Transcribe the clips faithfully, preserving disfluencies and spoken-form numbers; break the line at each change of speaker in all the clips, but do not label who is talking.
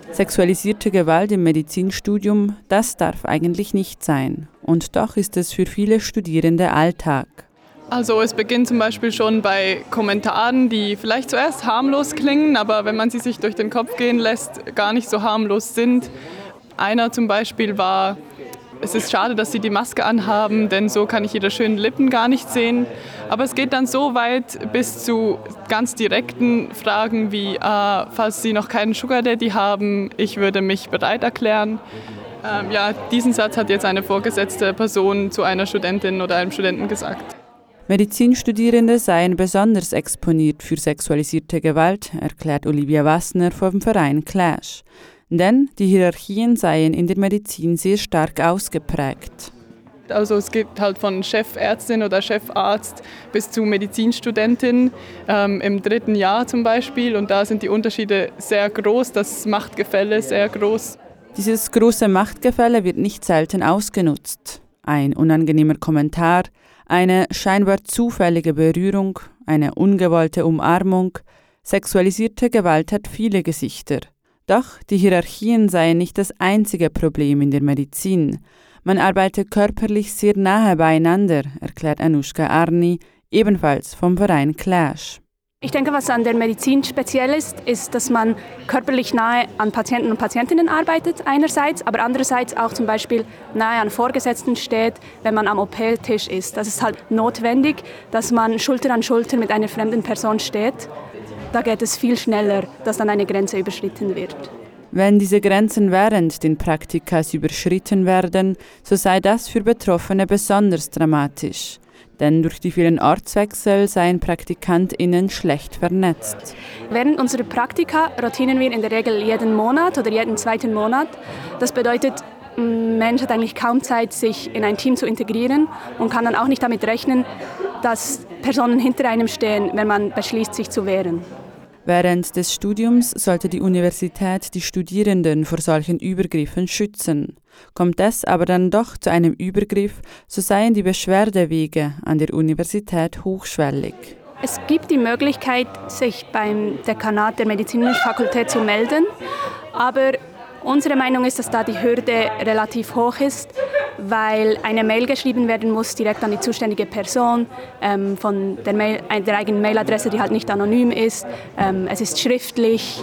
Sexualisierte Gewalt im Medizinstudium, das darf eigentlich nicht sein. Und doch ist es für viele Studierende Alltag.
Also es beginnt zum Beispiel schon bei Kommentaren, die vielleicht zuerst harmlos klingen, aber wenn man sie sich durch den Kopf gehen lässt, gar nicht so harmlos sind. Einer zum Beispiel war: Es ist schade, dass Sie die Maske anhaben, denn so kann ich Ihre schönen Lippen gar nicht sehen. Aber es geht dann so weit bis zu ganz direkten Fragen wie, äh, falls Sie noch keinen Sugar Daddy haben, ich würde mich bereit erklären. Ähm, ja, diesen Satz hat jetzt eine vorgesetzte Person zu einer Studentin oder einem Studenten gesagt.
Medizinstudierende seien besonders exponiert für sexualisierte Gewalt, erklärt Olivia Wassner vom Verein Clash. Denn die Hierarchien seien in der Medizin sehr stark ausgeprägt.
Also es gibt halt von Chefärztin oder Chefarzt bis zu Medizinstudentin ähm, im dritten Jahr zum Beispiel. Und da sind die Unterschiede sehr groß, das Machtgefälle sehr groß.
Dieses große Machtgefälle wird nicht selten ausgenutzt. Ein unangenehmer Kommentar, eine scheinbar zufällige Berührung, eine ungewollte Umarmung. Sexualisierte Gewalt hat viele Gesichter. Doch die Hierarchien seien nicht das einzige Problem in der Medizin. Man arbeite körperlich sehr nahe beieinander, erklärt Anushka Arni, ebenfalls vom Verein Clash.
Ich denke, was an der Medizin speziell ist, ist, dass man körperlich nahe an Patienten und Patientinnen arbeitet einerseits, aber andererseits auch zum Beispiel nahe an Vorgesetzten steht, wenn man am O P-Tisch ist. Das ist halt notwendig, dass man Schulter an Schulter mit einer fremden Person steht. Da geht es viel schneller, dass dann eine Grenze überschritten wird.
Wenn diese Grenzen während den Praktikas überschritten werden, so sei das für Betroffene besonders dramatisch. Denn durch die vielen Ortswechsel seien PraktikantInnen schlecht vernetzt.
Während unserer Praktika rotieren wir in der Regel jeden Monat oder jeden zweiten Monat. Das bedeutet, ein Mensch hat eigentlich kaum Zeit, sich in ein Team zu integrieren und kann dann auch nicht damit rechnen, dass Personen hinter einem stehen, wenn man beschließt, sich zu wehren.
Während des Studiums sollte die Universität die Studierenden vor solchen Übergriffen schützen. Kommt es aber dann doch zu einem Übergriff, so seien die Beschwerdewege an der Universität hochschwellig.
Es gibt die Möglichkeit, sich beim Dekanat der Medizinischen Fakultät zu melden, aber unsere Meinung ist, dass da die Hürde relativ hoch ist, weil eine Mail geschrieben werden muss direkt an die zuständige Person ähm, von der, Mail, der eigenen Mailadresse, die halt nicht anonym ist. Ähm, es ist schriftlich,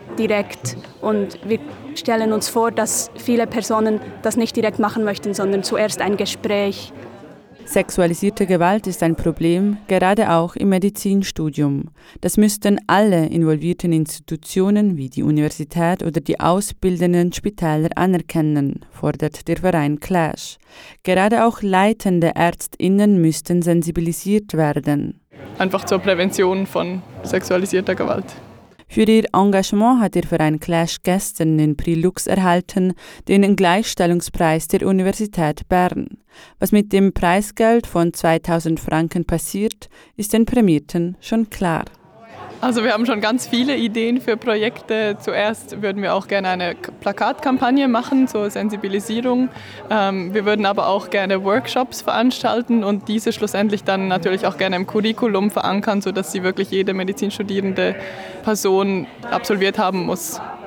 direkt und wir stellen uns vor, dass viele Personen das nicht direkt machen möchten, sondern zuerst ein Gespräch.
Sexualisierte Gewalt ist ein Problem, gerade auch im Medizinstudium. Das müssten alle involvierten Institutionen wie die Universität oder die ausbildenden Spitäler anerkennen, fordert der Verein Clash. Gerade auch leitende ÄrztInnen müssten sensibilisiert werden.
Einfach zur Prävention von sexualisierter Gewalt.
Für ihr Engagement hat der Verein Clash gestern den Prix Lux erhalten, den Gleichstellungspreis der Universität Bern. Was mit dem Preisgeld von zweitausend Franken passiert, ist den Prämierten schon klar.
Also wir haben schon ganz viele Ideen für Projekte. Zuerst würden wir auch gerne eine Plakatkampagne machen zur Sensibilisierung. Ähm, wir würden aber auch gerne Workshops veranstalten und diese schlussendlich dann natürlich auch gerne im Curriculum verankern, sodass sie wirklich jede medizinstudierende Person absolviert haben muss.